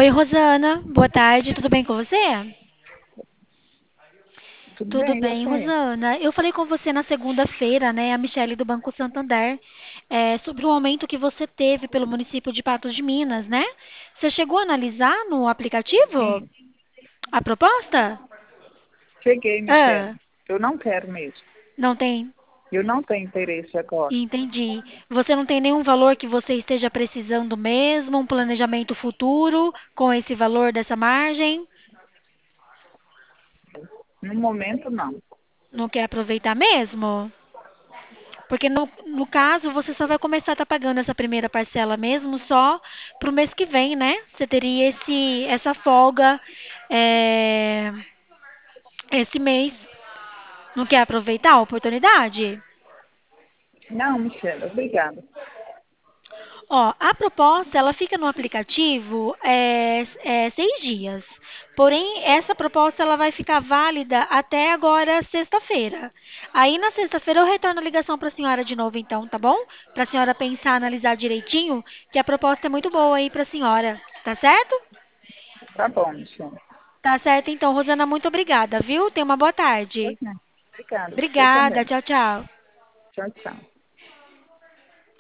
Oi, Rosana. Boa tarde. Tudo bem com você? Tudo Tudo bem, e bem, você? Rosana. Eu falei com você na segunda-feira, né, a Michele do Banco Santander, sobre o aumento que você teve pelo município de Patos de Minas, né? Você chegou a analisar no aplicativo Sim, a proposta? cheguei, Michele. Ah, Eu não quero mesmo. não tem. Eu não tenho interesse agora. Entendi. Você não tem nenhum valor que você esteja precisando mesmo, um planejamento futuro com esse valor dessa margem? No momento, não. Não quer aproveitar mesmo? Porque no caso, você só vai começar a estar pagando essa primeira parcela mesmo só pro mês que vem, né? Você teria essa folga é, esse mês. Não quer aproveitar a oportunidade? Não, Michele, obrigada. Ó, a proposta, ela fica no aplicativo 6 dias. Porém, essa proposta, ela vai ficar válida até agora, sexta-feira. Aí, na sexta-feira, eu retorno a ligação para a senhora de novo, então, tá bom? Para a senhora pensar, analisar direitinho, que a proposta é muito boa aí para a senhora. Tá certo? Tá bom, Michele. Tá certo, então, Rosana, muito obrigada, viu? Tenha uma boa Pois tarde. não. Obrigada, você Obrigada, também. tchau, tchau. Tchau, tchau.